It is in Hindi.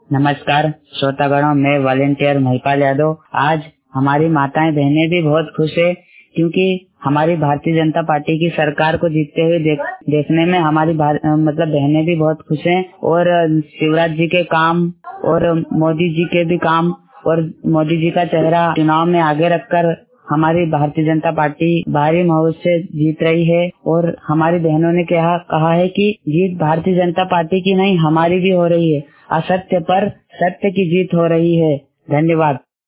नमस्कार श्रोतागणों, मैं वॉलेंटियर महिपाल यादव। आज हमारी माताएं बहनें भी बहुत खुश है क्योंकि हमारी भारतीय जनता पार्टी की सरकार को जीतते हुए देखने में हमारी बहनें भी बहुत खुश हैं। और शिवराज जी के काम और मोदी जी के भी काम और मोदी जी का चेहरा चुनाव में आगे रखकर हमारी भारतीय जनता पार्टी भारी मत से जीत रही है। और हमारी बहनों ने कहा है कि जीत भारतीय जनता पार्टी की नहीं, हमारी भी हो रही है। असत्य पर सत्य की जीत हो रही है। धन्यवाद।